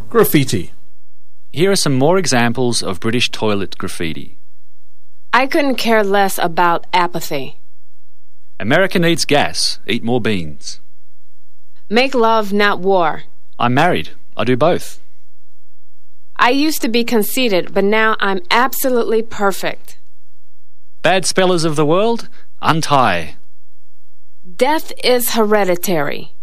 Graffiti. Here are some more examples of British toilet graffiti. I couldn't care less about apathy. America needs gas. Eat more beans. Make love, not war. I'm married. I do both. I used to be conceited, but now I'm absolutely perfect. Bad spellers of the world, untie. Death is hereditary.